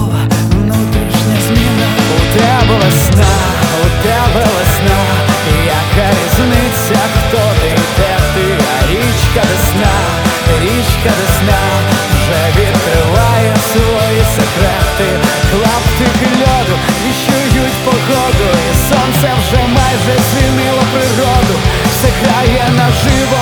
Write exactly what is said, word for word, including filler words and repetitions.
була внутрішня зміна. У тебе весна, у тебе весна, яка різниця, хто ти, де ти, а річка Десна, річка Десна вже відкриває свої секрети. Клаптики льоду віщують погоду, і сонце вже майже звільнило природу. Все грає наживо,